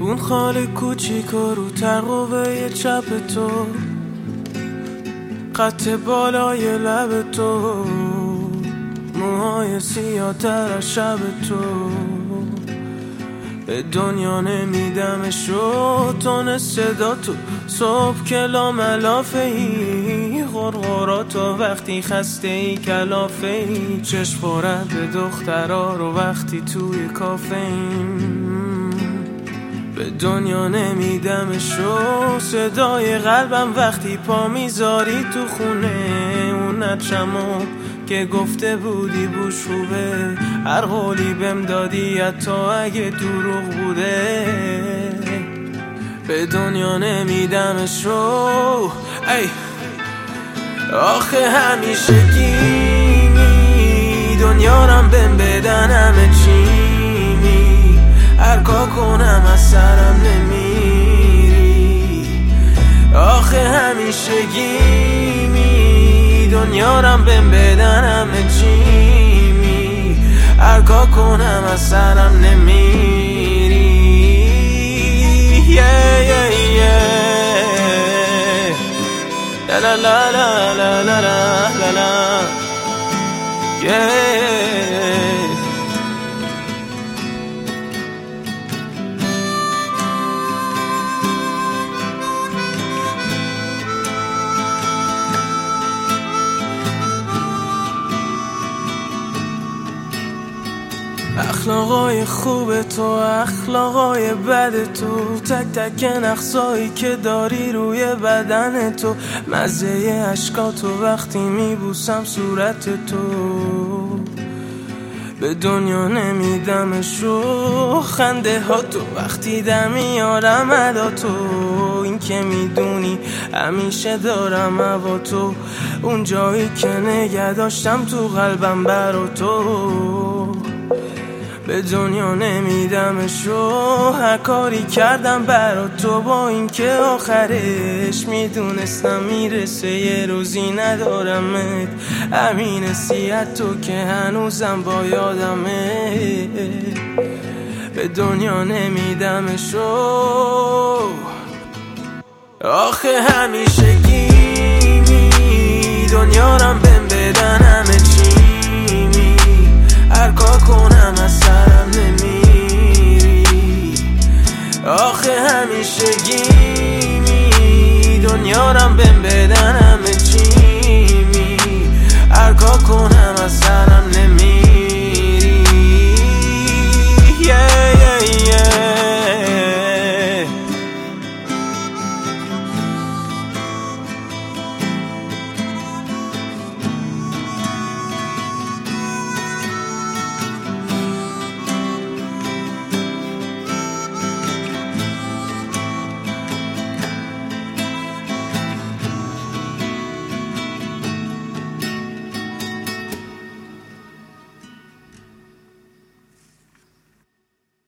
اون خال کوچیک رو ترقوه چپ تو، خط بالای لب تو، موهای سیاه تر از شب تو. به دنیا نمیدمشو تون صدا تو، صبح کلا ملافه ای، غرغراتو وقتی خسته ای کلافه ای، چشم خورد به دخترا رو وقتی توی کافه ایم. به دنیا نمیدمشو صدای قلبم وقتی پا میذاری تو خونه، اون نچمو که گفته بودی بوش خوبه، هر قولی بهم دادی حتی اگه دروغ بوده. به دنیا نمیدمشو ای آخه همیشه گیمی، دنیا رم بهم بدن همه چیمی، هر کار کنم از سرم نمیری. آخه همیشه گیمی، دنیا رم بهم بدن همه چیمی، هر کار کنم از سرم نمیری. La la la la la la la la yeah. اخلاقای خوب تو، اخلاقای بد تو، تک تک نقصایی که داری روی بدن تو، مزه عشقاتو وقتی میبوسم صورت تو. به دنیا نمیدمشو خنده ها تو، وقتی دم میارم ادا تو، این که میدونی همیشه دارم هوا تو، اون جایی که نگه داشتم تو قلبم برا تو. به دنیا نمیدمشو هر کاری کردم برا تو، با اینکه آخرش میدونستم میرسه یه روزی ندارمت، همین حسیت تو که هنوزم با یادمه. به دنیا نمیدمشو آخه همیشه گیمی، دنیا رم بهم بدن همه چیمی، هر کار کنم از سرم نمیری. آخه همیشه